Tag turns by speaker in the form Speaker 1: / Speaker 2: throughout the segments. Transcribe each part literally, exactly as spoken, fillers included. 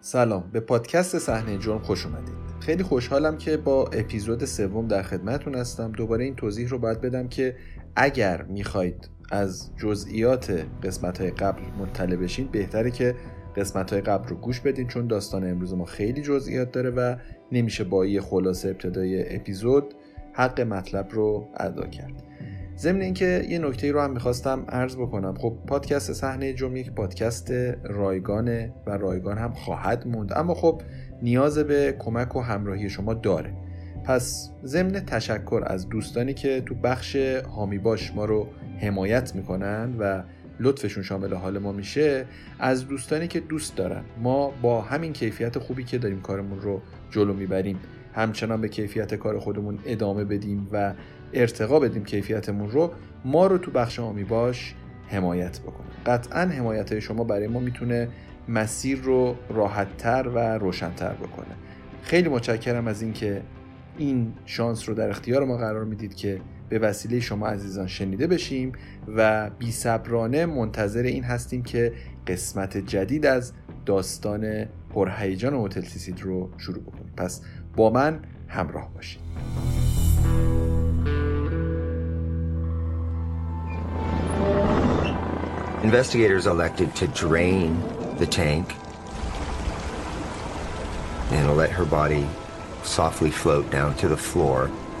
Speaker 1: سلام، به پادکست صحنه جرم خوش اومدید. خیلی خوشحالم که با اپیزود سوم در خدمتتون هستم. دوباره این توضیح رو باید بدم که اگر میخواید از جزئیات قسمت‌های قبل مطلع بشین، بهتره که قسمت‌های قبل رو گوش بدین، چون داستان امروز ما خیلی جزئیات داره و نمیشه با یه خلاصه ابتدای اپیزود حق مطلب رو ادا کرد. ضمن اینکه یه نکته رو هم میخواستم عرض بکنم. خب پادکست صحنه جرم یک پادکست رایگانه و رایگان هم خواهد موند، اما خب نیاز به کمک و همراهی شما داره. پس ضمن تشکر از دوستانی که تو بخش حامی باش ما رو حمایت میکنن و لطفشون شامل حال ما میشه، از دوستانی که دوست دارن ما با همین کیفیت خوبی که داریم کارمون رو جلو میبریم همچنان به کیفیت کار خودمون ادامه بدیم و ارتقا بدیم کیفیتمون رو، ما رو تو بخش حامی باش حمایت بکنه. قطعاً حمایت شما برای ما میتونه مسیر رو راحت‌تر و روشن‌تر بکنه. خیلی متشکرم از اینکه این شانس رو در اختیار ما قرار میدید که به وسیله شما عزیزان شنیده بشیم و بی‌صبرانه منتظر این هستیم که قسمت جدید از داستان پرهیجان هتل سیسید رو شروع بکنیم. پس با من همراه باشید.
Speaker 2: Investigators elected to drain the tank and let her body softly float down to the floor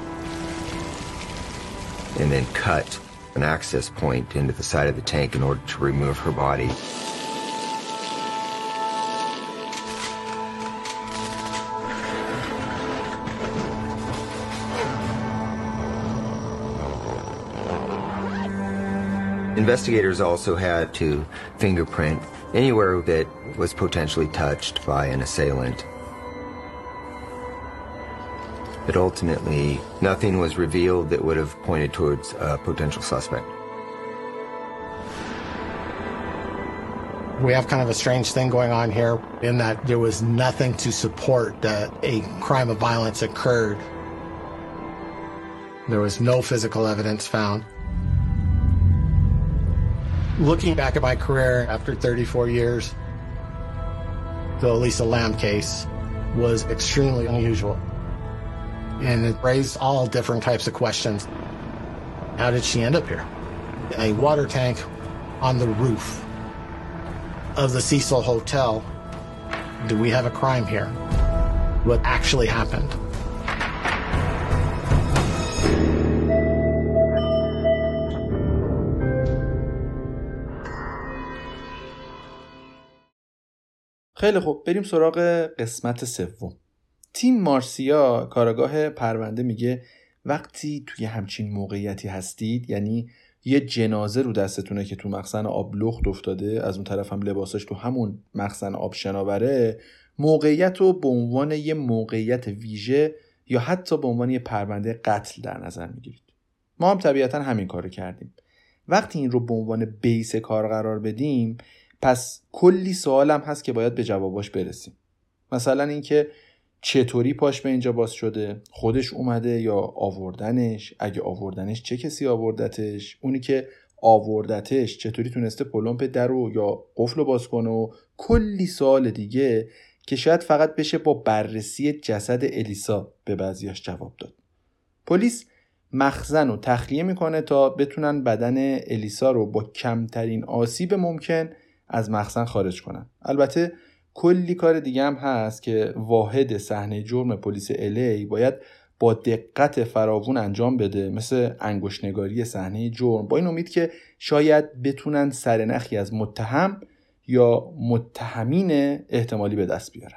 Speaker 2: and then cut an access point into the side of the tank in order to remove her body. Investigators also had to fingerprint anywhere that was potentially touched by an assailant. But ultimately, nothing was revealed that would have pointed towards a potential suspect.
Speaker 3: We have kind of a strange thing going on here in that there was nothing to support that a crime of violence occurred. There was no physical evidence found. Looking back at my career after thirty-four years, the Elisa Lam case was extremely unusual. And it raised all different types of questions. How did she end up here? A water tank on the roof of the Cecil Hotel. Do we have a crime here? What actually happened?
Speaker 1: خیلی خوب، بریم سراغ قسمت سوم. تیم مارسیا کارآگاه پرونده میگه وقتی توی همچین موقعیتی هستید، یعنی یه جنازه رو دستتونه که تو مخزن آب لخت افتاده، از اون طرف هم لباساش تو همون مخزن آب شناوره، موقعیت رو به عنوان یه موقعیت ویژه یا حتی به عنوان یه پرونده قتل در نظر میگیرید. ما هم طبیعتا همین کارو کردیم. وقتی این رو به عنوان بیس کار قرار بدیم، پس کلی سوال هم هست که باید به جواباش برسیم. مثلا اینکه چطوری پاش به اینجا باز شده؟ خودش اومده یا آوردنش؟ اگه آوردنش چه کسی آوردتش؟ اونی که آوردتش چطوری تونسته پلمپ درو یا قفلو باز کنه؟ و کلی سوال دیگه که شاید فقط بشه با بررسی جسد الیسا به بعضیاش جواب داد. پلیس مخزن رو تخلیه میکنه تا بتونن بدن الیسا رو با کمترین آسیب ممکن از مخزن خارج کنن. البته کلی کار دیگه هم هست که واحد صحنه جرم پلیس الی باید با دقت فراوون انجام بده، مثل انگشت‌نگاری صحنه جرم، با این امید که شاید بتونن سرنخی از متهم یا متهمین احتمالی به دست بیارن.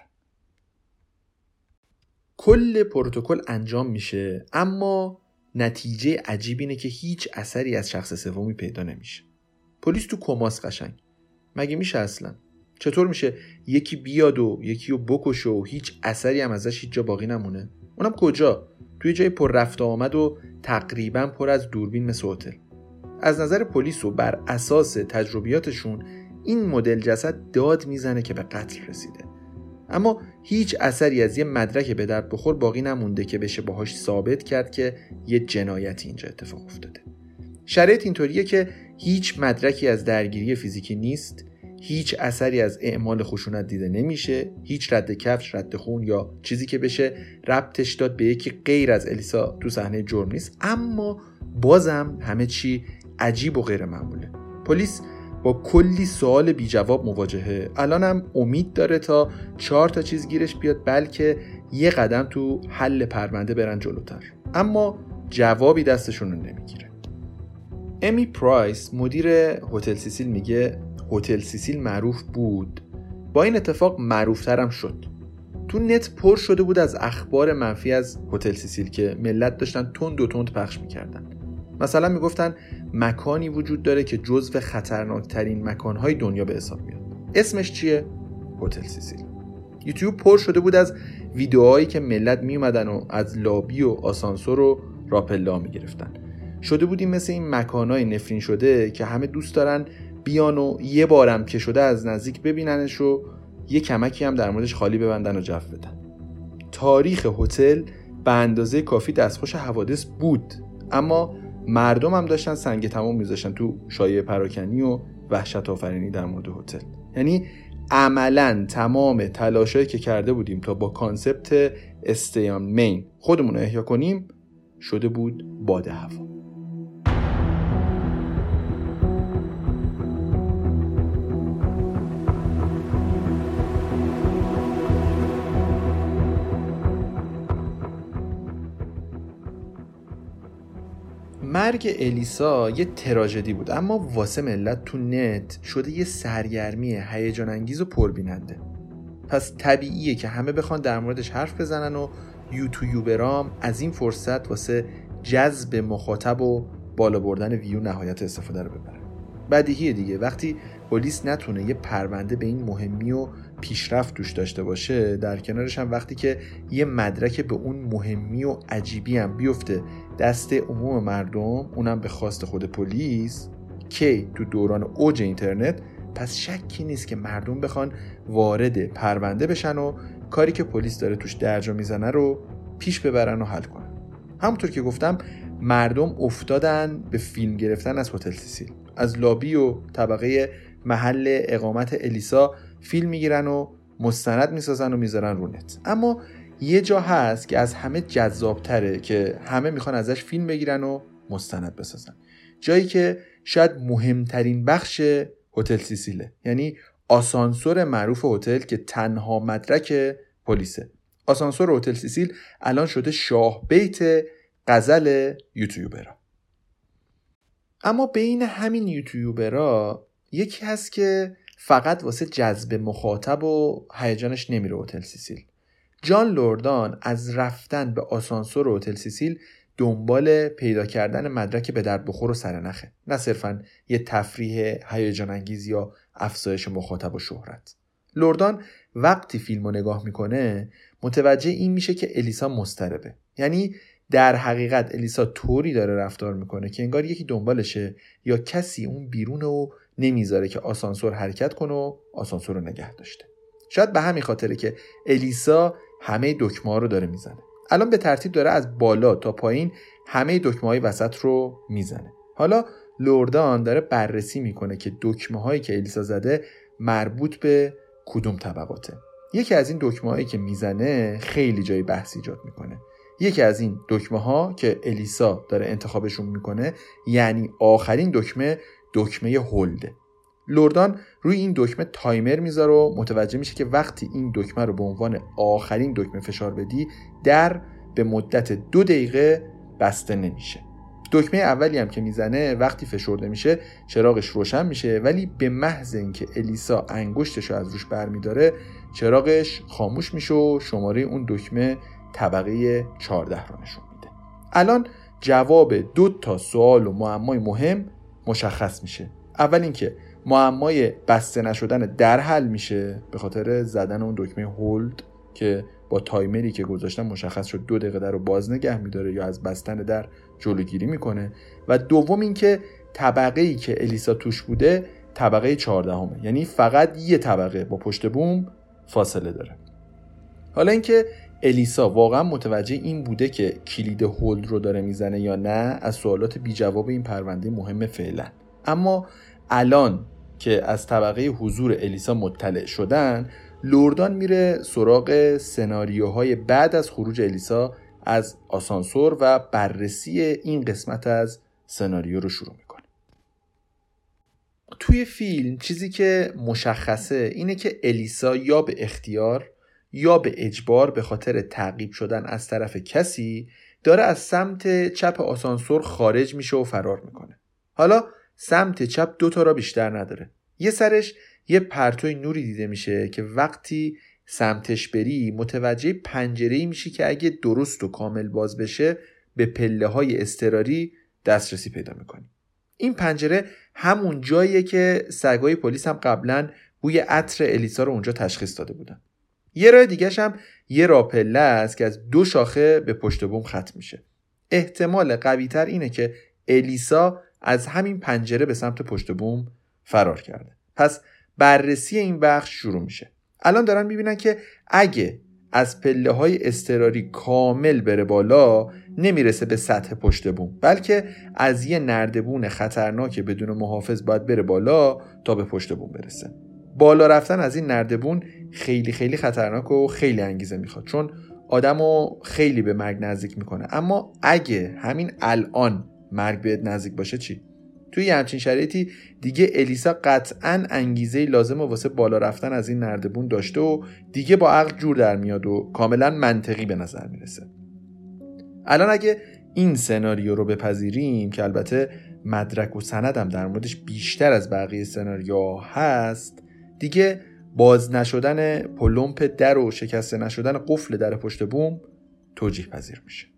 Speaker 1: کل پروتکل انجام میشه، اما نتیجه عجیب اینه که هیچ اثری از شخص سومی پیدا نمیشه. پلیس تو کماس قشنگ. مگه میشه اصلا؟ چطور میشه یکی بیاد و یکی رو بکشه و هیچ اثری هم ازش هیچ جا باقی نمونه؟ اونم کجا؟ توی جای پر رفت آمد و تقریبا پر از دوربین مثل هتل. از نظر پلیس و بر اساس تجربیاتشون این مدل جسد داد میزنه که به قتل رسیده، اما هیچ اثری از یه مدرک به درد بخور باقی نمونده که بشه باهاش ثابت کرد که یه جنایتی اینجا اتفاق افتاده. شرایط اینطوریه که هیچ مدرکی از درگیری فیزیکی نیست، هیچ اثری از اعمال خشونت دیده نمیشه، هیچ رد کفش، رد خون یا چیزی که بشه ربطش داد به یکی غیر از الیسا تو صحنه جرم نیست. اما بازم همه چی عجیب و غیر معموله. پلیس با کلی سوال بی جواب مواجهه. الان هم امید داره تا چهار تا چیز گیرش بیاد بلکه یه قدم تو حل پرونده برن جلوتر، اما جوابی دستشون رو نمیگیره. امی پرایس مدیر هتل سیسیل میگه هتل سیسیل معروف بود، با این اتفاق معروفترم شد. تو نت پر شده بود از اخبار منفی از هتل سیسیل که ملت داشتن تند و تند پخش میکردن. مثلا میگفتن مکانی وجود داره که جزو خطرناکترین مکانهای دنیا به حساب میاد. اسمش چیه؟ هتل سیسیل. یوتیوب پر شده بود از ویدیوهایی که ملت میومدن و از لابی و آسانسور و راپلا میگرفتن. شده بودیم مثل این مکانهای نفرین شده که همه دوست دارن بیان و یه بارم که شده از نزدیک ببیننش و یه کمکی هم در موردش خالی ببندن و جو بدن. تاریخ هتل به اندازه کافی دستخوش حوادث بود، اما مردم هم داشتن سنگ تمام میذاشتن تو شایعه پراکنی و وحشت آفرینی در مورد هتل. یعنی عملاً تمام تلاشایی که کرده بودیم تا با کانسپت استیان مین خودمون رو احیا کنیم شده بود باد هوا. مرگ الیسا یه تراژدی بود، اما واسه ملت تو نت شده یه سرگرمی هیجان انگیز و پربیننده. پس طبیعیه که همه بخوان در موردش حرف بزنن و یوتیوبرام از این فرصت واسه جذب مخاطب و بالا بردن ویو نهایت استفاده رو ببرن. بدیهیه دیگه، وقتی پلیس نتونه یه پرونده به این مهمی و پیشرفت توش داشته باشه، در کنارش هم وقتی که یه مدرک به اون مهمی و عجیبی هم بیفته دست عموم مردم، اونم به خواست خود پلیس، که تو دوران اوج اینترنت، پس شکی نیست که مردم بخوان وارد پرونده بشن و کاری که پلیس داره توش درجا میزنه رو پیش ببرن و حل کنن. همونطور که گفتم مردم افتادن به فیلم گرفتن از هتل سیسیل. از لابی و طبقه محل اقامت الیسا فیلم میگیرن و مستند میسازن و میذارن رو نت. اما یه جا هست که از همه جذابتره که همه میخوان ازش فیلم بگیرن و مستند بسازن. جایی که شاید مهمترین بخش هتل سیسیله، یعنی آسانسور معروف هتل که تنها مدرک پلیسه. آسانسور هتل سیسیل الان شده شاه بیت غزل یوتیوبرها. اما بین همین یوتیوبرها یکی هست که فقط واسه جذب مخاطب و هیجانش نمیره هتل سیسیل. جان لوردان از رفتن به آسانسور هتل سیسیل دنبال پیدا کردن مدرک به درد بخور و سرنخه، نه صرفاً یه تفریح هیجان انگیز یا افزایش مخاطب و شهرت. لوردان وقتی فیلمو نگاه میکنه متوجه این میشه که الیسا مضطربه. یعنی در حقیقت الیسا طوری داره رفتار میکنه که انگار یکی دنبالشه یا کسی اون بیرونه و نمیذاره که آسانسور حرکت کنه و آسانسور رو نگه داشته. شاید به همین خاطره که الیسا همه دکمه ها رو داره میزنه. الان به ترتیب داره از بالا تا پایین همه دکمه های وسط رو میزنه. حالا لوردان داره بررسی میکنه که دکمه هایی که الیسا زده مربوط به کدوم طبقاته. یکی از این دکمه هایی که میزنه خیلی جای بحث ایجاد میکنه. یکی از این دکمه ها که الیسا داره انتخابشون میکنه، یعنی آخرین دکمه، دکمه هولده. لوردان روی این دکمه تایمر میذاره و متوجه میشه که وقتی این دکمه رو به عنوان آخرین دکمه فشار بدی، در به مدت دو دقیقه بسته نمیشه. دکمه اولی هم که میزنه وقتی فشرده میشه چراغش روشن میشه، ولی به محض اینکه الیسا انگشتش رو از روش برمیداره چراغش خاموش میشه و شماره اون دکمه طبقه چهارده رو نشون میده. الان جواب دو تا سوال و معمای مهم مشخص میشه. اول اینکه معمای بسته نشدن در حل میشه به خاطر زدن اون دکمه هولد که با تایمری که گذاشتن مشخص شد دو دقیقه در رو باز نگه میداره یا از بستن در جلوگیری میکنه. و دوم اینکه طبقه‌ای که الیسا توش بوده طبقه چهاردهمه، یعنی فقط یه طبقه با پشت بوم فاصله داره. حالا اینکه الیسا واقعا متوجه این بوده که کلید هولد رو داره میزنه یا نه از سوالات بی جواب این پرونده مهم فعلا. اما الان که از طبقه حضور الیسا مطلع شدن، لوردان میره سراغ سناریوهای بعد از خروج الیسا از آسانسور و بررسی این قسمت از سناریو رو شروع میکنه. توی فیلم چیزی که مشخصه اینه که الیسا یا به اختیار یا به اجبار به خاطر تعقیب شدن از طرف کسی داره از سمت چپ آسانسور خارج میشه و فرار میکنه. حالا سمت چپ دو تا را بیشتر نداره. یه سرش یه پرتوی نوری دیده میشه که وقتی سمتش بری متوجه پنجره‌ای میشی که اگه درست و کامل باز بشه به پله های اضطراری دسترسی پیدا میکنی. این پنجره همون جاییه که سگای پلیس هم قبلا بوی عطر الیسا رو اونجا تشخیص داده بودن. یه راه دیگه‌ش هم یه راه پله است که از دو شاخه به پشت بوم ختم میشه. احتمال قوی‌تر اینه که الیسا از همین پنجره به سمت پشت بوم فرار کرده. پس بررسی این بخش شروع میشه. الان دارن میبینن که اگه از پله های اضطراری کامل بره بالا نمیرسه به سطح پشت بوم، بلکه از یه نردبون خطرناک بدون محافظ باید بره بالا تا به پشت بوم برسه. بالا رفتن از این نردبون خیلی خیلی خطرناک و خیلی انگیزه میخواد، چون آدمو خیلی به مرگ نزدیک میکنه. اما اگه همین الان مرگ بهت نزدیک باشه چی؟ توی همچین شرایطی دیگه الیسا قطعاً انگیزه لازم واسه بالا رفتن از این نردبون داشته و دیگه با عقل جور در میاد و کاملاً منطقی به نظر میرسه. الان اگه این سناریو رو بپذیریم که البته مدرک و سندم در موردش بیشتر از بقیه سناریوها هست، دیگه باز نشدن پلمپ در و شکسته نشدن قفل در پشت بوم توجیه پذیر میشه.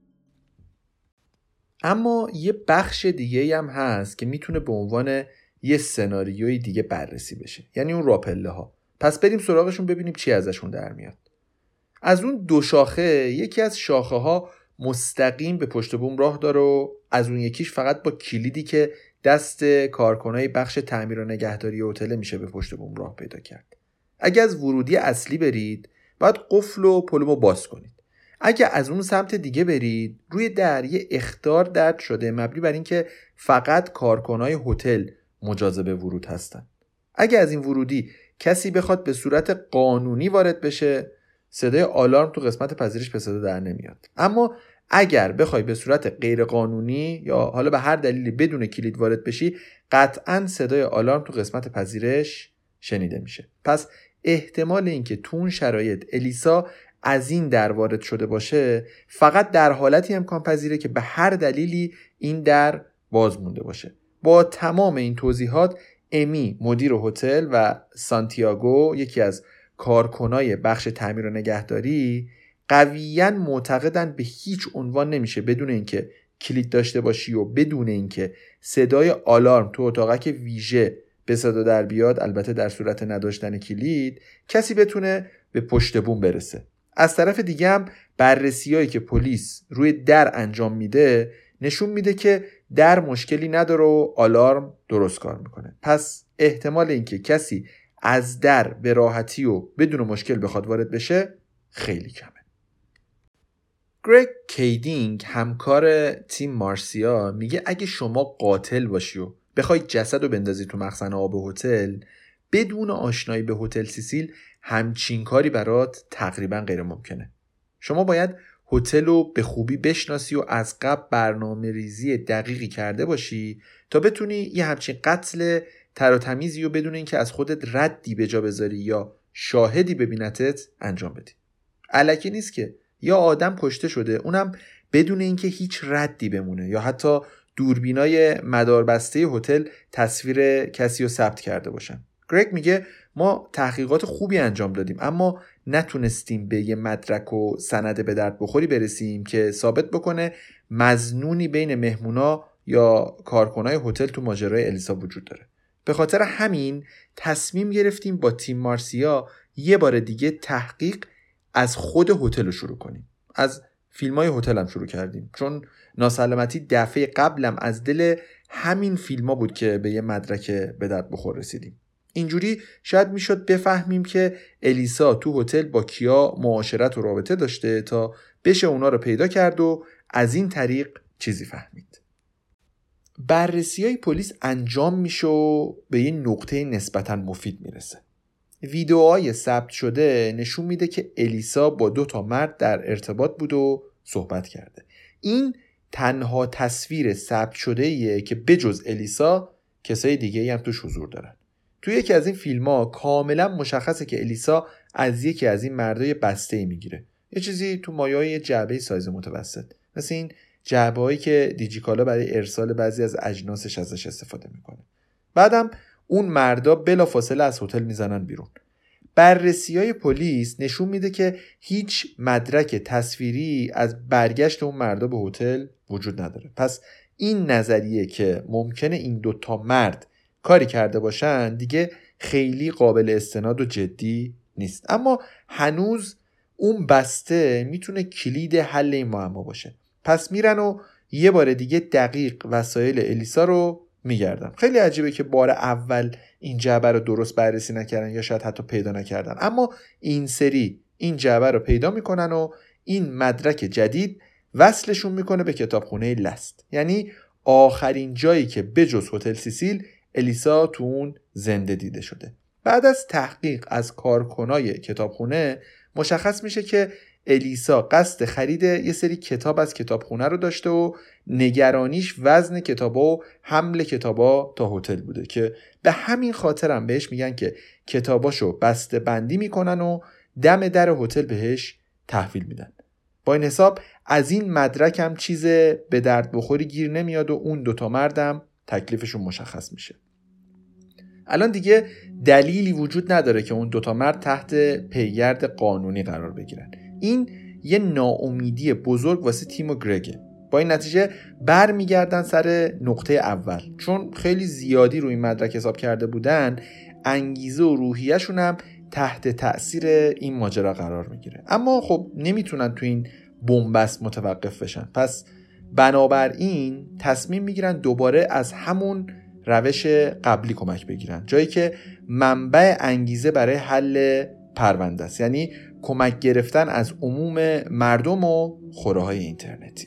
Speaker 1: اما یه بخش دیگه هم هست که میتونه به عنوان یه سناریوی دیگه بررسی بشه، یعنی اون راپله ها. پس بریم سراغشون ببینیم چی ازشون در میاد. از اون دو شاخه یکی از شاخه ها مستقیم به پشت بوم راه داره و از اون یکیش فقط با کلیدی که دست کارکنای بخش تعمیر و نگهداری هتل میشه به پشت بوم راه پیدا کرد. اگه از ورودی اصلی برید باید قفل و پلمو باز کنید. اگه از اون سمت دیگه برید روی در یه اخطار درج شده مبنی بر این که فقط کارکنای هتل مجاز به ورود هستن. اگه از این ورودی کسی بخواد به صورت قانونی وارد بشه صدای آلارم تو قسمت پذیرش به صدا در نمیاد. اما اگر بخوای به صورت غیر قانونی یا حالا به هر دلیلی بدون کلید وارد بشی قطعاً صدای آلارم تو قسمت پذیرش شنیده میشه. پس احتمال اینکه تو اون شرایط الیسا از این در وارد شده باشه فقط در حالتی امکان پذیره که به هر دلیلی این در باز مونده باشه. با تمام این توضیحات امی مدیر هتل و سانتیاگو یکی از کارکنای بخش تعمیر و نگهداری قویاً معتقدن به هیچ عنوان نمیشه بدون اینکه کلید داشته باشی و بدون اینکه صدای آلارم تو اتاقک ویژه به صدا در بیاد، البته در صورت نداشتن کلید، کسی بتونه به پشت بوم برسه. از طرف دیگه هم بررسیایی که پلیس روی در انجام میده نشون میده که در مشکلی نداره و آلارم درست کار میکنه. پس احتمال اینکه کسی از در به راحتی و بدون مشکل بخواد وارد بشه خیلی کمه. گرگ کیدینگ همکار تیم مارسیا میگه اگه شما قاتل باشی و بخوای جسد رو بندازی تو مخزن آب هتل بدون آشنایی به هتل سیسیل همچین کاری برات تقریبا غیر ممکنه. شما باید هتل رو به خوبی بشناسی و از قبل برنامه ریزی دقیقی کرده باشی تا بتونی یه همچین قتل تر و تمیزی و بدون اینکه از خودت ردی به جا بذاری یا شاهدی ببینتت انجام بدی. الکی نیست که یا آدم کشته شده اونم بدون اینکه هیچ ردی بمونه یا حتی دوربینای مداربسته هتل تصویر کسی رو ثبت کرده باشن. گرگ میگه ما تحقیقات خوبی انجام دادیم اما نتونستیم به یه مدرک و سند به درد بخوری برسیم که ثابت بکنه مظنونی بین مهمونا یا کارکنای هتل تو ماجرای الیسا وجود داره. به خاطر همین تصمیم گرفتیم با تیم مارسیا یه بار دیگه تحقیق از خود هتل رو شروع کنیم. از فیلمای هتل هم شروع کردیم چون ناسلامتی دفعه قبلم از دل همین فیلما بود که به یه مدرک به درد بخور رسیدیم. اینجوری شاید میشد بفهمیم که الیسا تو هتل با کیا معاشرت و رابطه داشته تا بشه اونا رو پیدا کرد و از این طریق چیزی فهمید. بررسی‌های پلیس انجام میشه و به یه نقطه نسبتاً مفید میرسه. ویدئوهای ثبت شده نشون میده که الیسا با دو تا مرد در ارتباط بود و صحبت کرده. این تنها تصویر ثبت شده ایه که بجز الیسا کسای دیگه‌ای هم توش حضور دارن. توی یکی از این فیلم‌ها کاملا مشخصه که الیسا از یکی از این مردای بسته‌ای میگیره. یه چیزی تو مایه‌های جعبه سایز متوسط، مثل این جعبه‌هایی که دیجیکالا برای ارسال بعضی از اجناسش ازش استفاده میکنه. بعدم اون مردا بلافاصله از هتل میزنن بیرون. بررسی‌های پلیس نشون میده که هیچ مدرک تصویری از برگشت اون مردا به هتل وجود نداره. پس این نظریه که ممکنه این دوتا مرد کاری کرده باشن دیگه خیلی قابل استناد و جدی نیست. اما هنوز اون بسته میتونه کلید حل این معما باشه. پس میرن و یه بار دیگه دقیق وسایل الیسا رو میگردن. خیلی عجیبه که بار اول این جعبه رو درست بررسی نکردن یا شاید حتی پیدا نکردن، اما این سری این جعبه رو پیدا میکنن و این مدرک جدید وصلشون میکنه به کتابخونه لست، یعنی آخرین جایی که بجز هتل سیسیل الیسا تو اون زنده دیده شده. بعد از تحقیق از کارکنای کتابخونه مشخص میشه که الیسا قصد خرید یه سری کتاب از کتابخونه رو داشته و نگرانیش وزن کتابا و حمل کتابا تا هتل بوده که به همین خاطرم بهش میگن که کتاباشو بسته بندی میکنن و دم در هتل بهش تحویل میدن. با این حساب از این مدرک هم چیز به درد بخوری گیر نمیاد و اون دوتا مردم تکلیفشون مشخص میشه. الان دیگه دلیلی وجود نداره که اون دوتا مرد تحت پیگرد قانونی قرار بگیرن. این یه ناامیدی بزرگ واسه تیم و گرگه. با این نتیجه بر میگردن سر نقطه اول، چون خیلی زیادی روی مدرک حساب کرده بودن، انگیزه و روحیه‌شون هم تحت تأثیر این ماجرا قرار میگیره. اما خب نمیتونن تو این بنبست متوقف بشن، پس بنابراین تصمیم میگیرن دوباره از همون روش قبلی کمک بگیرن، جایی که منبع انگیزه برای حل پرونده است، یعنی کمک گرفتن از عموم مردم و خوره‌های اینترنتی.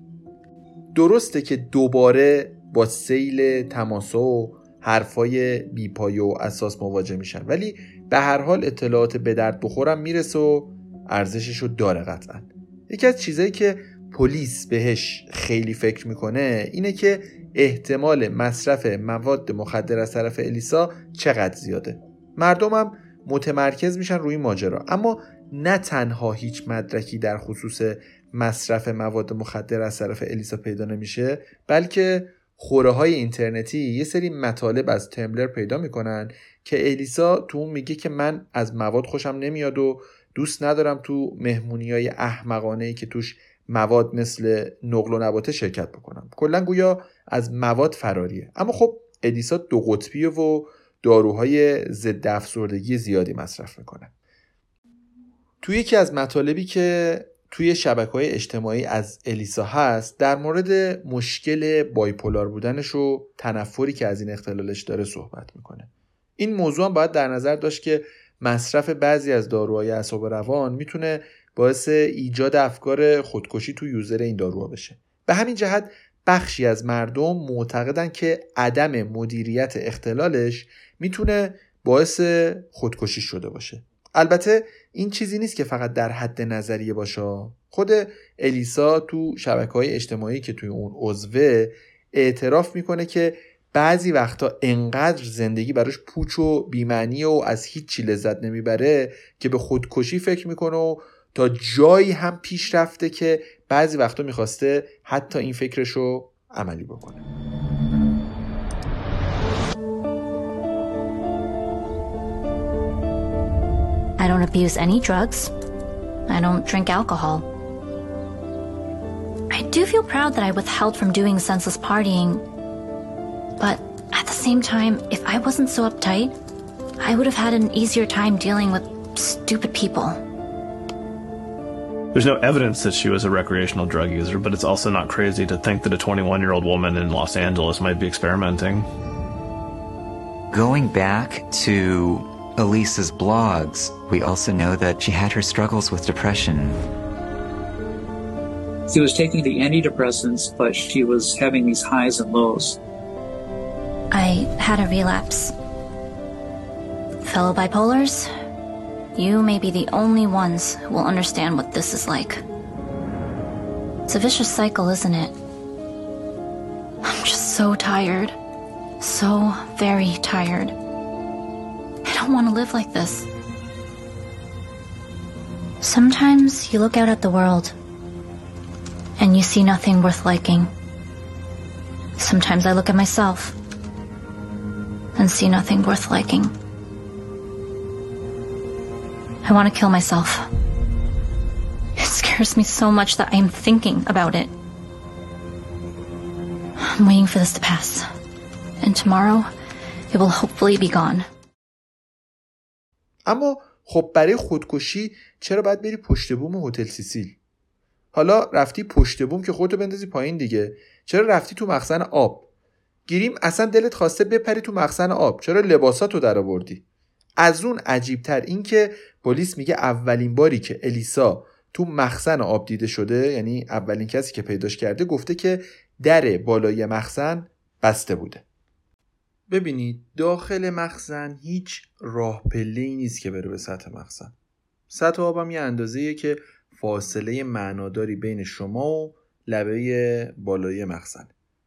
Speaker 1: درسته که دوباره با سیل تماسا و حرفای بیپایه و اساس مواجه میشن، ولی به هر حال اطلاعات به درد بخورم میرسه و ارزششو داره قطعا. یکی از چیزایی که پلیس بهش خیلی فکر میکنه اینه که احتمال مصرف مواد مخدر از طرف الیسا چقدر زیاده. مردم هم متمرکز میشن روی ماجرا، اما نه تنها هیچ مدرکی در خصوص مصرف مواد مخدر از طرف الیسا پیدا نمیشه، بلکه خوره‌های اینترنتی یه سری مطالب از تمبلر پیدا میکنن که الیسا تو اون میگه که من از مواد خوشم نمیاد و دوست ندارم تو مهمونی‌های احمقانه‌ای که توش مواد مثل نقل و نباته شرکت بکنم. کلاً گویا از مواد فراریه. اما خب الیسا دو قطبیه و داروهای ضد افسردگی زیادی مصرف میکنه. توی یکی از مطالبی که توی شبکه‌های اجتماعی از الیسا هست در مورد مشکل بایپولار بودنش و تنفری که از این اختلالش داره صحبت میکنه. این موضوع هم باید در نظر داشت که مصرف بعضی از داروهای اعصاب روان میتونه باعث ایجاد افکار خودکشی تو یوزر این داروها بشه. به همین جهت بخشی از مردم معتقدن که عدم مدیریت اختلالش میتونه باعث خودکشی شده باشه. البته این چیزی نیست که فقط در حد نظریه باشه. خود الیسا تو شبکه‌های اجتماعی که توی اون عضوه اعتراف میکنه که بعضی وقتا انقدر زندگی براش پوچ و بی‌معنی و از هیچ چی لذت نمیبره که به خودکشی فکر میکنه و تا جایی هم پیش رفته که بعضی وقتا میخواسته حتی این فکرشو عملی بکنه.
Speaker 4: I don't abuse any drugs. I don't drink alcohol. I do feel proud that I withheld from doing senseless partying. But at the same time, if I wasn't so uptight, I would have had an easier time dealing with stupid people.
Speaker 5: There's no evidence that she was a recreational drug user, but it's also not crazy to think that a twenty-one-year-old woman in Los Angeles might be experimenting.
Speaker 6: Going back to Elisa's blogs, we also know that she had her struggles with depression.
Speaker 7: She was taking the antidepressants, but she was having these highs and lows.
Speaker 4: I had a relapse. Fellow bipolars, you may be the only ones who will understand what this is like. It's a vicious cycle, isn't it? I'm just so tired. So very tired. I don't want to live like this. Sometimes you look out at the world and you see nothing worth liking. Sometimes I look at myself and see nothing worth liking. I want to kill myself. It scares me so much that I am thinking about it. I'm waiting for this to pass. And tomorrow, it will hopefully be gone.
Speaker 1: اما خب برای خودکشی چرا باید بری پشت بوم هتل سیسیل؟ حالا رفتی پشت بوم که خودتو بندازی پایین دیگه. چرا رفتی تو مخزن آب؟ گیریم اصلا دلت خواسته بپری تو مخزن آب. چرا لباساتو درآوردی؟ از اون عجیبتر این که پلیس میگه اولین باری که الیسا تو مخزن آب دیده شده، یعنی اولین کسی که پیداش کرده، گفته که در بالای مخزن بسته بوده. ببینید داخل مخزن هیچ راه پله‌ای نیست که بره به سطح مخزن. سطح آبم یه اندازه‌ایه که فاصله معناداری بین شما و لبه بالای مخزن.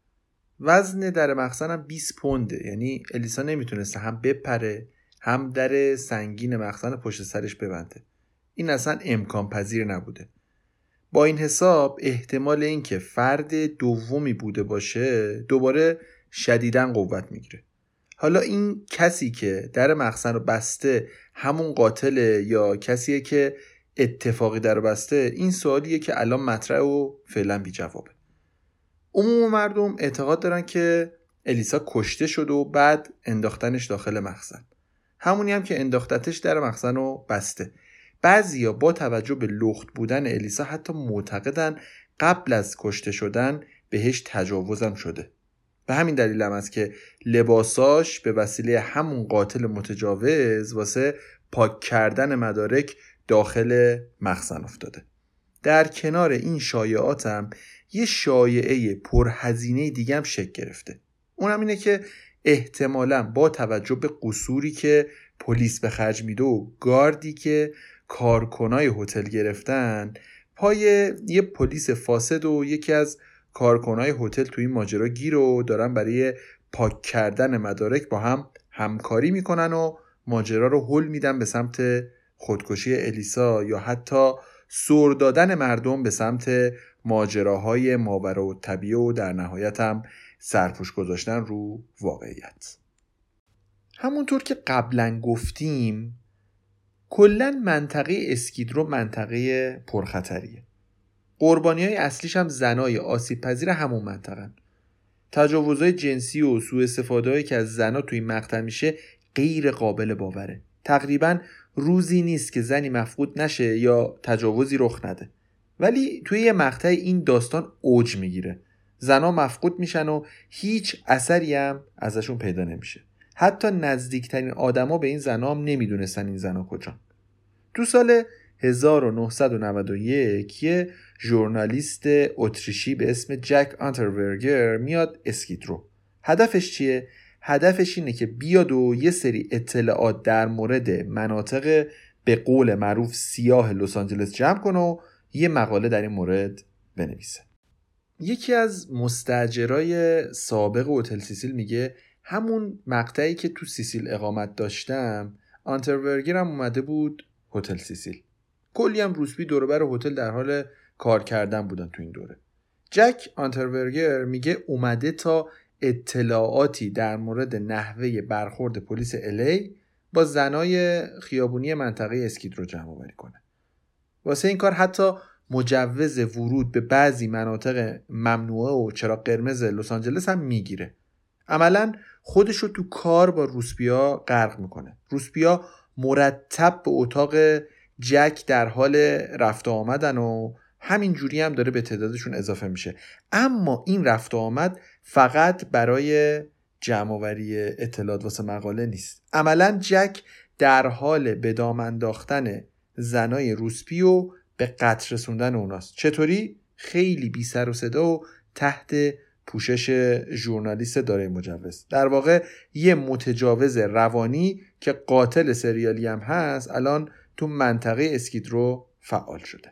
Speaker 1: وزن در مخزن هم بیست پونده، یعنی الیسا نمیتونسته هم بپره هم در سنگین مخزن پشت سرش ببنده. این اصلا امکان پذیر نبوده. با این حساب احتمال این که فرد دومی بوده باشه دوباره شدیداً قوت میگیره. حالا این کسی که در مخزن رو بسته همون قاتله یا کسیه که اتفاقی در رو بسته؟ این سوالیه که الان مطرح و فعلا بی جوابه. عموم مردم اعتقاد دارن که الیسا کشته شد و بعد انداختنش داخل مخزن. همونی هم که انداختتش در مخزن رو بسته. بعضیا با توجه به لخت بودن الیسا حتی معتقدن قبل از کشته شدن بهش تجاوزم شده. به همین دلیل هم است که لباساش به وسیله همون قاتل متجاوز واسه پاک کردن مدارک داخل مخزن افتاده. در کنار این شایعات هم یه شایعه پرهزینه دیگه هم شکل گرفته. اونم اینه که احتمالاً با توجه به قصوری که پلیس به خرج میده و گاردی که کارکنای هتل گرفتن، پای یه پلیس فاسد و یکی از کارکنای هتل توی این ماجرا گیر و دارن برای پاک کردن مدارک با هم همکاری میکنن و ماجرا رو هل میدن به سمت خودکشی الیسا یا حتی سر دادن مردم به سمت ماجراهای ماوراءالطبیعه و در نهایت هم سرپوش گذاشتن رو واقعیت. همونطور که قبلا گفتیم کلن منطقه اسکیدرو منطقه پرخطریه. قربانیای اصلیش هم زنای آسیب پذیر همون منطقه‌ن. تجاوزهای جنسی و سوء استفاده‌ای که از زنا توی این مقطع میشه غیر قابل باوره. تقریبا روزی نیست که زنی مفقود نشه یا تجاوزی رخ نده. ولی توی یه مقطع این داستان اوج میگیره. زنا مفقود میشن و هیچ اثری هم ازشون پیدا نمیشه. حتی نزدیکترین آدما به این زنا هم نمیدونستن این زنا کجان. تو سال هزار و نهصد و نود و یک یه ژورنالیست اتریشی به اسم جک آنترورگر میاد اسکیدرو. هدفش چیه؟ هدفش اینه که بیاد و یه سری اطلاعات در مورد مناطق به قول معروف سیاه لس آنجلس جمع کنه و یه مقاله در این مورد بنویسه. یکی از مستاجرای سابق هتل سیسیل میگه همون مقطعی که تو سیسیل اقامت داشتم آنترورگر هم اومده بود هتل سیسیل. کلی هم روسپی دور و بر هتل در حال کار کردن بودن تو این دوره. جک آنترورگر میگه اومده تا اطلاعاتی در مورد نحوه برخورد پلیس الی با زنای خیابونی منطقه اسکیدرو جمع آوری کنه. واسه این کار حتی مجوز ورود به بعضی مناطق ممنوعه و چراغ قرمز لس آنجلس هم میگیره. عملاً خودش رو تو کار با روسپیا غرق میکنه. روسپیا مرتب به اتاق جک در حال رفت و آمدن و همین جوری هم داره به تعدادشون اضافه میشه. اما این رفت و آمد فقط برای جمع‌آوری اطلاعات واسه مقاله نیست. عملاً جک در حال به دام انداختن زنای روسپی و به قتل رسوندن اوناست. چطوری؟ خیلی بی سر و صدا و تحت پوشش ژورنالیست دارای مجوز. در واقع یه متجاوز روانی که قاتل سریالی هم هست الان تو منطقه اسکیدرو فعال شده.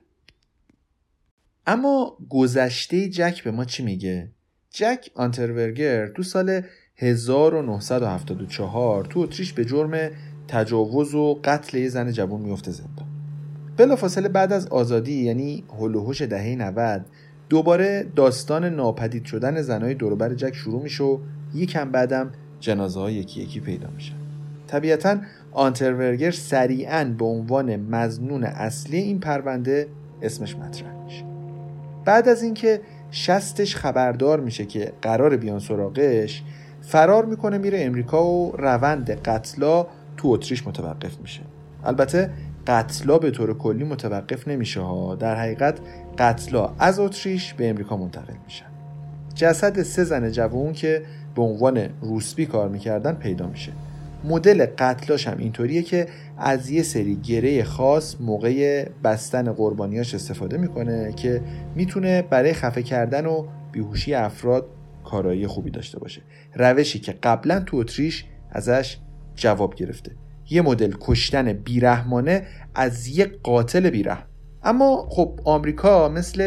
Speaker 1: اما گذشته جک به ما چی میگه؟ جک آنترورگر تو سال هزار و نهصد و هفتاد و چهار تو اتریش به جرم تجاوز و قتل یه زن جوان میفته زندان. بلافاصله بعد از آزادی، یعنی هول و هوش دهه نود، دوباره داستان ناپدید شدن زنای دور و بر جک شروع میشه و یکم بعدم جنازه ها یکی یکی پیدا میشن. طبیعتاً آنترورگر سریعاً به عنوان مظنون اصلی این پرونده اسمش مطرح میشه. بعد از اینکه شستش خبردار میشه که قرار بیان سراغش، فرار میکنه میره امریکا و روند قتلا تو اتریش متوقف میشه. البته قتلا به طور کلی متوقف نمیشه ها، در حقیقت قتلا از اتریش به امریکا منتقل میشن. جسد سه زن جوان که به عنوان روسبی کار میکردن پیدا میشه. مدل قتلاش هم اینطوریه که از یه سری گره خاص موقع بستن قربانیاش استفاده میکنه که میتونه برای خفه کردن و بیهوشی افراد کارایی خوبی داشته باشه. روشی که قبلا تو اتریش ازش جواب گرفته. یه مدل کشتن بیرحمانه از یه قاتل بیرحم. اما خب آمریکا مثل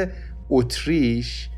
Speaker 1: اتریش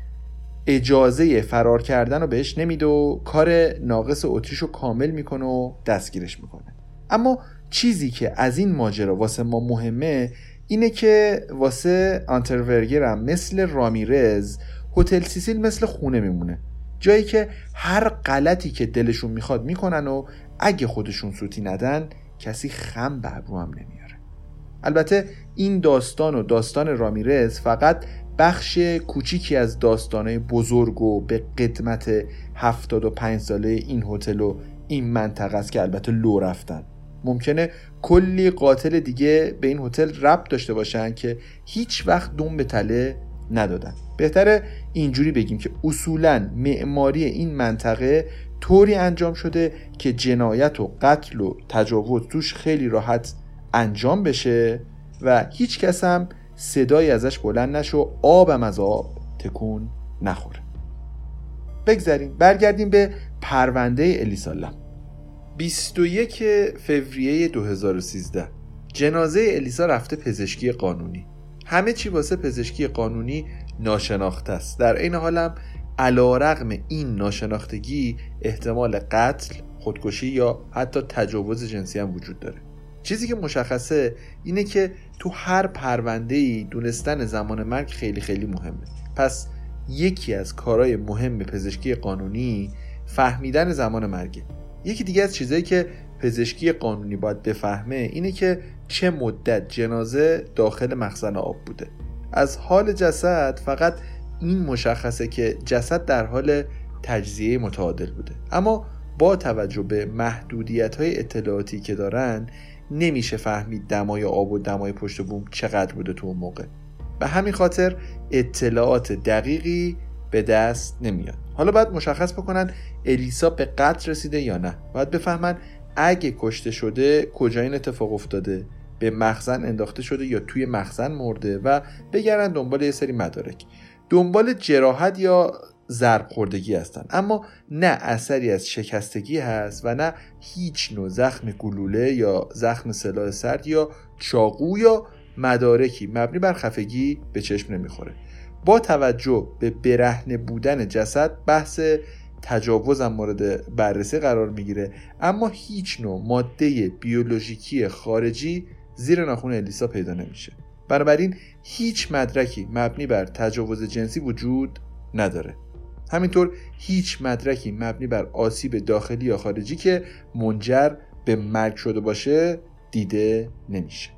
Speaker 1: اجازه فرار کردن رو بهش نمیده و کار ناقص اتریش رو کامل میکنه و دستگیرش میکنه. اما چیزی که از این ماجرا واسه ما مهمه اینه که واسه آنترورگر هم مثل رامیرز هتل سیسیل مثل خونه میمونه، جایی که هر غلطی که دلشون میخواد میکنن و اگه خودشون سوتی ندن کسی خم به ابرو هم نمیاره. البته این داستان و داستان رامیرز فقط بخش کوچیکی از داستانهای بزرگ و به قدمت هفتاد و پنج ساله این هتل و این منطقه است که البته لو رفتن. ممکنه کلی قاتل دیگه به این هتل ربط داشته باشن که هیچ وقت دم به تله ندادن. بهتره اینجوری بگیم که اصولاً معماری این منطقه طوری انجام شده که جنایت و قتل و تجاوز توش خیلی راحت انجام بشه و هیچ کس هم صدایی ازش بلند نشه و آبم از آب تکون نخوره. بگذاریم برگردیم به پرونده الیسا لم. بیست و یک فوریه دو هزار و سیزده جنازه الیسا رفته پزشکی قانونی. همه چی واسه پزشکی قانونی ناشناخته است. در این حالم علیرغم این ناشناختگی احتمال قتل، خودکشی یا حتی تجاوز جنسی هم وجود داره. چیزی که مشخصه اینه که تو هر پرونده‌ای دونستن زمان مرگ خیلی خیلی مهمه. پس یکی از کارهای مهم پزشکی قانونی فهمیدن زمان مرگه. یکی دیگه از چیزایی که پزشکی قانونی باید بفهمه اینه که چه مدت جنازه داخل مخزن آب بوده. از حال جسد فقط این مشخصه که جسد در حال تجزیه متعادل بوده، اما با توجه به محدودیت‌های اطلاعاتی که دارن نمیشه فهمید دمای آب و دمای پشت بوم چقدر بوده تو اون موقع. به همین خاطر اطلاعات دقیقی به دست نمیاد. حالا باید مشخص بکنن الیسا به قتل رسیده یا نه. باید بفهمن اگه کشته شده کجا این اتفاق افتاده، به مخزن انداخته شده یا توی مخزن مرده و بگردن دنبال یه سری مدارک. دنبال جراحت یا ضرب خوردگی هستن، اما نه اثری از شکستگی هست و نه هیچ نوع زخم گلوله یا زخم سلاح سرد یا چاقو یا مدارکی مبنی بر خفگی به چشم نمیخوره. با توجه به برهنه بودن جسد بحث تجاوز هم مورد بررسی قرار میگیره، اما هیچ نوع ماده بیولوژیکی خارجی زیر ناخن الیسا پیدا نمیشه. بنابراین هیچ مدرکی مبنی بر تجاوز جنسی وجود نداره. همینطور هیچ مدرکی مبنی بر آسیب داخلی یا خارجی که منجر به مرگ شده باشه دیده نمیشه.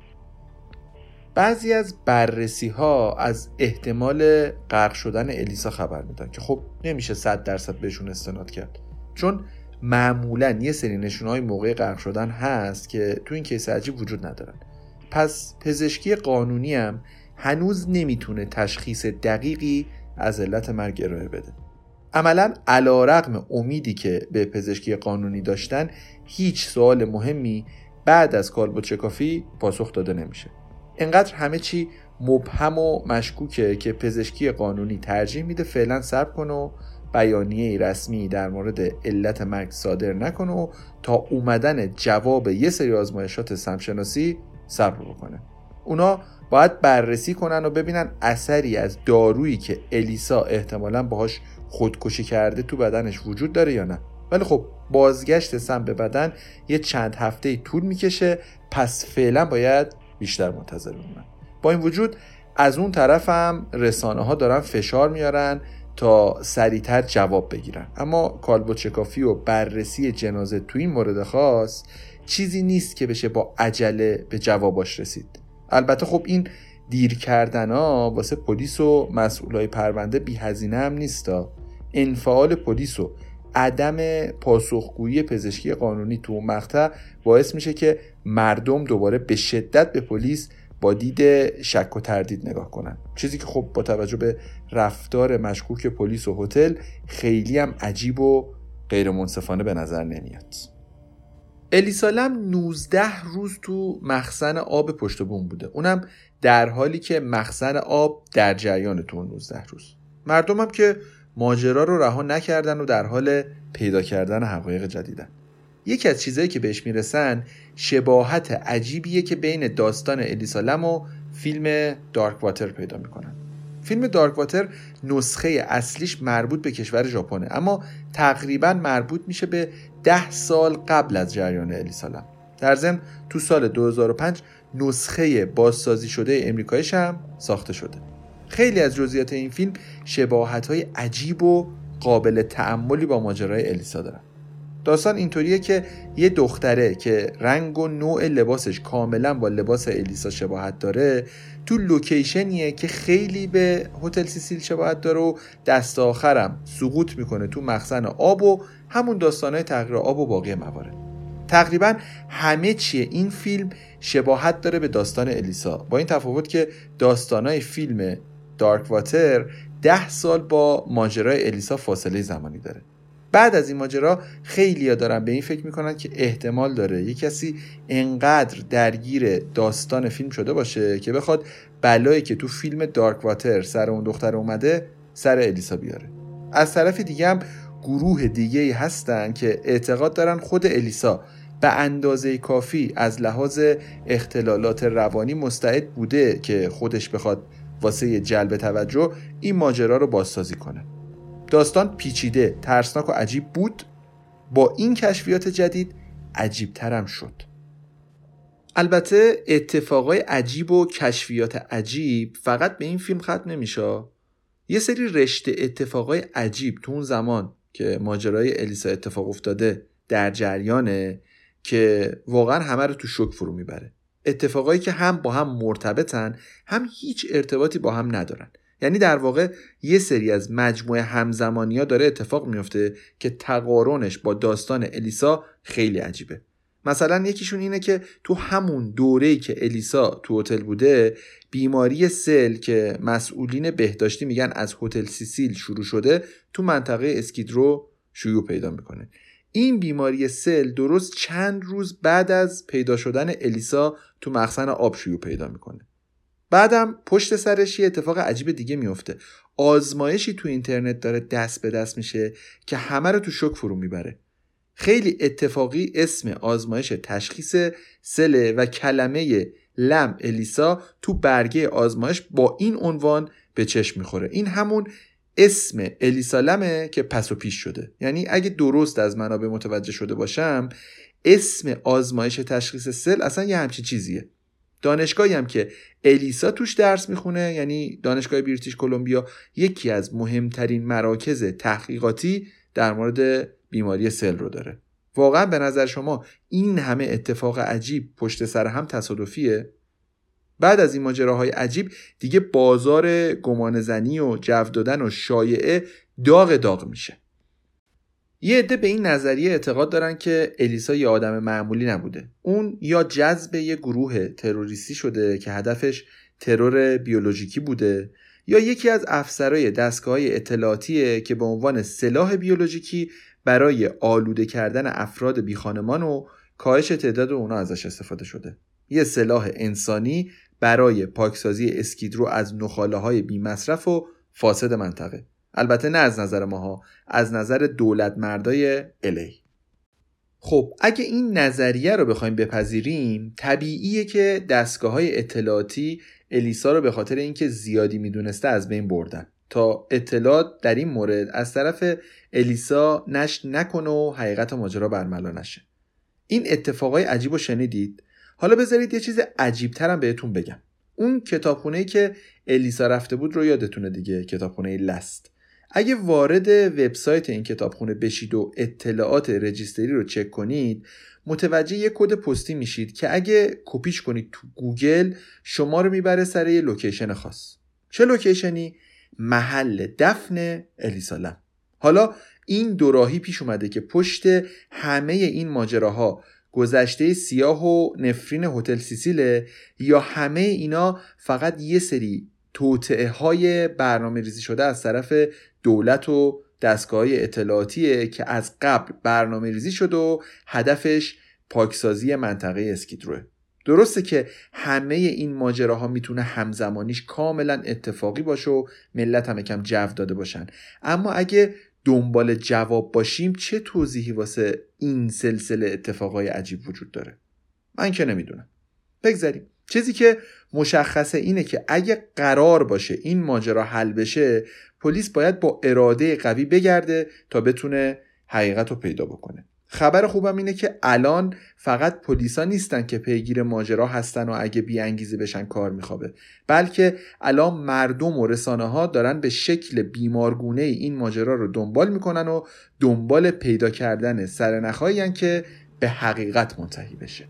Speaker 1: بعضی از بررسی ها از احتمال غرق شدن الیسا خبر میدن که خب نمیشه صد درصد بهشون استناد کرد، چون معمولا یه سری نشونهای موقع غرق شدن هست که تو این کیس عجیب وجود ندارن. پس پزشکی قانونی هم هنوز نمیتونه تشخیص دقیقی از علت مرگ ارائه بده. عملاً علیرغم امیدی که به پزشکی قانونی داشتن، هیچ سوال مهمی بعد از کالبد شکافی پاسخ داده نمیشه. انقدر همه چی مبهم و مشکوکه که پزشکی قانونی ترجیح میده فعلا صبر کنه و بیانیه رسمی در مورد علت مرگ صادر نکنه و تا اومدن جواب یه سری آزمایشات سمشناسی صبر بکنه. اونا باید بررسی کنن و ببینن اثری از دارویی که الیسا احتمالاً باهاش خودکشی کرده تو بدنش وجود داره یا نه. ولی خب بازگشت سم به بدن یه چند هفته طول میکشه، پس فعلا باید بیشتر منتظر بمونن. با این وجود از اون طرف هم رسانه ها دارن فشار میارن تا سریعتر جواب بگیرن، اما کالبد شکافی و بررسی جنازه تو این مورد خاص چیزی نیست که بشه با عجله به جواباش رسید. البته خب این دیر کردن ها واسه پلیس و مسئولای پرونده بی هزینه هم نیستا. انفعال پلیس و عدم پاسخگویی پزشکی قانونی تو مقطع باعث میشه که مردم دوباره به شدت به پلیس با دید شک و تردید نگاه کنن، چیزی که خب با توجه به رفتار مشکوک پلیس و هتل خیلی هم عجیب و غیر منصفانه به نظر نمیاد. الیسا لم نوزده روز تو مخزن آب پشت بوم بوده، اونم در حالی که مخزن آب در جریان تو نوزده روز. مردم هم که ماجرا رو رها نکردن و در حال پیدا کردن حقایق جدیدن. یکی از چیزایی که بهش میرسن شباهت عجیبیه که بین داستان الیسا لم و فیلم دارک واتر پیدا میکنن. فیلم دارک واتر نسخه اصلیش مربوط به کشور ژاپنه، اما تقریبا مربوط میشه به ده سال قبل از جریان الیسا لم. در ضمن تو سال دو هزار و پنج نسخه بازسازی شده امریکاییش هم ساخته شده. خیلی از جزئیات این فیلم شباهت‌های عجیب و قابل تأملی با ماجرای الیسا دارن. داستان اینطوریه که یه دختره که رنگ و نوع لباسش کاملا با لباس الیسا شباهت داره تو لوکیشنیه که خیلی به هتل سیسیل شباهت داره و دست آخرم سقوط میکنه تو مخزن آب و همون داستانهای تغییر آب و باقی موارد. تقریبا همه چیه این فیلم شباهت داره به داستان الیسا، با این تفاوت که داستانهای فیلم دارک واتر ده سال با ماجرای الیسا فاصله زمانی داره. بعد از این ماجرا خیلی‌ها دارن به این فکر میکنن که احتمال داره یک کسی انقدر درگیر داستان فیلم شده باشه که بخواد بلایی که تو فیلم دارک واتر سر اون دختر اومده سر الیسا بیاره. از طرف دیگه هم گروه دیگه‌ای هستن که اعتقاد دارن خود الیسا به اندازه کافی از لحاظ اختلالات روانی مستعد بوده که خودش بخواد واسه جلب توجه این ماجرا رو بازسازی کنه. داستان پیچیده، ترسناک و عجیب بود، با این کشفیات جدید عجیب ترم شد. البته اتفاقای عجیب و کشفیات عجیب فقط به این فیلم ختم نمیشه. یه سری رشته اتفاقای عجیب تو اون زمان که ماجرای الیسا اتفاق افتاده در جریانه که واقعا همه رو تو شوک فرو میبره. اتفاقایی که هم با هم مرتبطن هم هیچ ارتباطی با هم ندارن. یعنی در واقع یه سری از مجموعه همزمانی‌ها داره اتفاق میفته که تقارنش با داستان الیسا خیلی عجیبه. مثلا یکیشون اینه که تو همون دوره‌ای که الیسا تو هتل بوده بیماری سل که مسئولین بهداشتی میگن از هتل سیسیل شروع شده تو منطقه اسکیدرو شیوع پیدا میکنه. این بیماری سل درست چند روز بعد از پیدا شدن الیسا تو مخزن آب شیوع پیدا میکنه. بعدم پشت سرش یه اتفاق عجیب دیگه میفته. آزمایشی تو اینترنت داره دست به دست میشه که همه رو تو شوک فرو میبره. خیلی اتفاقی اسم آزمایش تشخیص سل و کلمه لم الیسا تو برگه آزمایش با این عنوان به چشم میخوره. این همون اسم الیسا لمه که پس و پیش شده. یعنی اگه درست از منابع متوجه شده باشم اسم آزمایش تشخیص سل اصلا یه همچین چیزیه. دانشگاهی هم که الیسا توش درس میخونه، یعنی دانشگاه بریتیش کلمبیا، یکی از مهمترین مراکز تحقیقاتی در مورد بیماری سل رو داره. واقعا به نظر شما این همه اتفاق عجیب پشت سر هم تصادفیه؟ بعد از این ماجراهای عجیب دیگه بازار گمانه‌زنی و جو دادن و شایعه داغ داغ میشه. یه عده به این نظریه اعتقاد دارن که الیسا یه آدم معمولی نبوده. اون یا جذب یه گروه تروریستی شده که هدفش ترور بیولوژیکی بوده، یا یکی از افسرهای دستگاه‌های اطلاعاتیه که به عنوان سلاح بیولوژیکی برای آلوده کردن افراد بیخانمان و کاهش تعداد اونا ازش استفاده شده. یه سلاح انسانی برای پاکسازی اسکیدرو از نخاله‌های بی‌مصرف و فاسد منطقه. البته نه از نظر ماها، از نظر دولت مردای الی. خب اگه این نظریه رو بخوایم بپذیریم، طبیعیه که دستگاه‌های اطلاعاتی الیسا رو به خاطر اینکه زیادی میدونسته از بین بردن تا اطلاعات در این مورد از طرف الیسا نشر نکنه و حقیقت ماجرا برملا نشه. این اتفاقای عجیب رو شنیدید؟ حالا بذارید یه چیز عجیب‌ترم بهتون بگم. اون کتابخونه‌ای که الیسا رفته بود رو یادتونه دیگه، کتابخونه لست. اگه وارد وبسایت این کتابخونه بشید و اطلاعات رجیستری رو چک کنید، متوجه یه کد پستی میشید که اگه کپیش کنید تو گوگل شما رو میبره سر یه لوکیشن خاص. چه لوکیشنی؟ محل دفن الیسا لم. حالا این دوراهی پیش اومده که پشت همه این ماجراها گذشته سیاه و نفرین هتل سیسیله یا همه اینا فقط یه سری توطئه های برنامه ریزی شده از طرف دولت و دستگاه‌های اطلاعاتیه که از قبل برنامه ریزی شده و هدفش پاکسازی منطقه اسکیدروه. درسته که همه این ماجراها میتونه همزمانیش کاملا اتفاقی باشه و ملت هم یکم جو داده باشن، اما اگه دنبال جواب باشیم چه توضیحی واسه این سلسله اتفاقای عجیب وجود داره؟ من که نمیدونم. بگذاریم. چیزی که مشخصه اینه که اگه قرار باشه این ماجرا حل بشه، پلیس باید با اراده قوی بگرده تا بتونه حقیقت رو پیدا بکنه. خبر خوبم اینه که الان فقط پلیسا نیستن که پیگیر ماجرا هستن و اگه بی انگیزه بشن کار میخوابه، بلکه الان مردم و رسانه ها دارن به شکل بیمارگونه این ماجرا رو دنبال میکنن و دنبال پیدا کردن سرنخهایی هستن که به حقیقت منتهی بشه.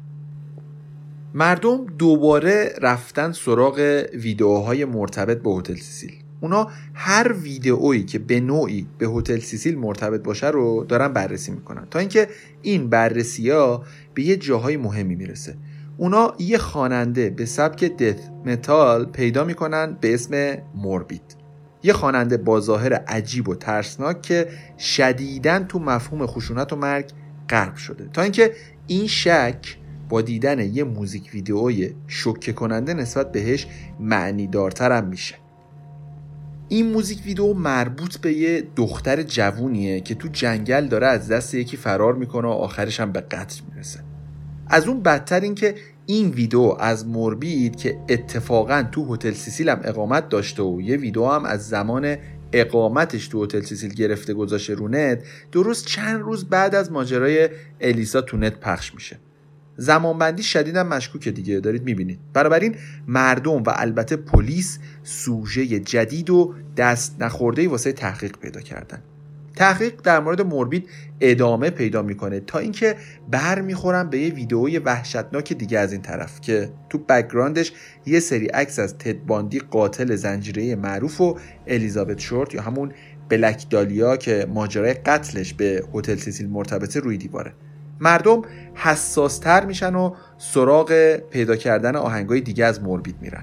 Speaker 1: مردم دوباره رفتن سراغ ویدیوهای مرتبط به هتل سیسیل. اونا هر ویدئویی که به نوعی به هتل سیسیل مرتبط باشه رو دارن بررسی میکنن تا اینکه این بررسی‌ها به یه جاهای مهمی میرسه. اونا یه خواننده به سبک دث متال پیدا میکنن به اسم موربید، یه خواننده با ظاهر عجیب و ترسناک که شدیداً تو مفهوم خشونت و مرگ غرق شده، تا اینکه این شک با دیدن یه موزیک ویدئوی شوکه کننده نسبت بهش معنی دارتر هم میشه. این موزیک ویدئو مربوط به یه دختر جوونیه که تو جنگل داره از دست یکی فرار میکنه و آخرش هم به قتل میرسه. از اون بدتر این که این ویدئو از موربید که اتفاقا تو هتل سیسیل هم اقامت داشته و یه ویدئو هم از زمان اقامتش تو هتل سیسیل گرفته گذاشته رو نت، درست چند روز بعد از ماجرای الیسا تو نت پخش میشه. زمانبندی شدیداً مشکوکه دیگه، دارید میبینید. بنابراین مردم و البته پلیس سوژه جدید و دست نخورده‌ای واسه تحقیق پیدا کردن. تحقیق در مورد موربید ادامه پیدا میکنه تا اینکه بر میخورن به یه ویدئوی وحشتناک دیگه از این طرف که تو بک‌گراندش یه سری عکس از تد باندی قاتل زنجیره‌ای معروف و الیزابت شورت یا همون بلک دالیا که ماجرای قتلش به هتل سیسیل مرتبطه روی دیواره. مردم حساستر میشن و سراغ پیدا کردن آهنگای دیگه از موربید میرن.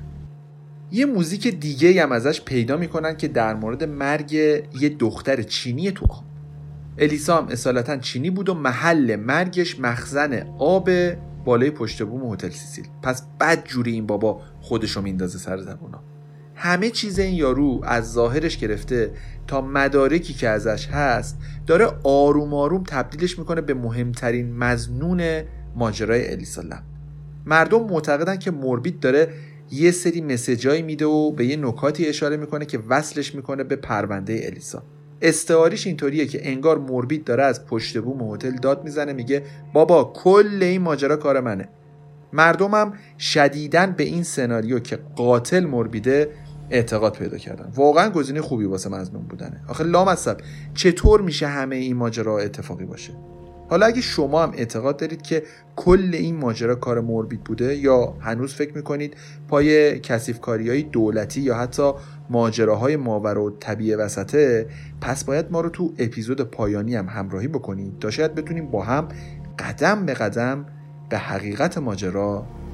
Speaker 1: یه موزیک دیگه هم ازش پیدا میکنن که در مورد مرگ یه دختر چینی تو آب. الیسا هم اصالتا چینی بود و محل مرگش مخزن آب بالای پشت بوم هتل سیسیل. پس بد جوری این بابا خودشو میندازه سر زبونا. همه چیز این یارو از ظاهرش گرفته تا مدارکی که ازش هست داره آروم آروم تبدیلش میکنه به مهمترین مظنون ماجرای الیسا لم. مردم معتقدن که موربید داره یه سری مسیجایی میده و به یه نکاتی اشاره میکنه که وصلش میکنه به پرونده الیسا. استعاریش اینطوریه که انگار موربید داره از پشت بوم هتل داد میزنه، میگه بابا کل این ماجرا کار منه. مردمم شدیداً به این سناریو که قاتل موربیده اعتقاد پیدا کردن. واقعا گزینه خوبی واسه مظنون بودنه. آخه لامصب چطور میشه همه این ماجرا اتفاقی باشه؟ حالا اگه شما هم اعتقاد دارید که کل این ماجرا کار موربید بوده یا هنوز فکر میکنید پای کثیف‌کاری‌های دولتی یا حتی ماجراهای ماورا و طبیعه وسطه، پس باید ما رو تو اپیزود پایانی هم همراهی بکنید تا شاید بتونیم با هم قدم به قدم به حقیقت ماجرا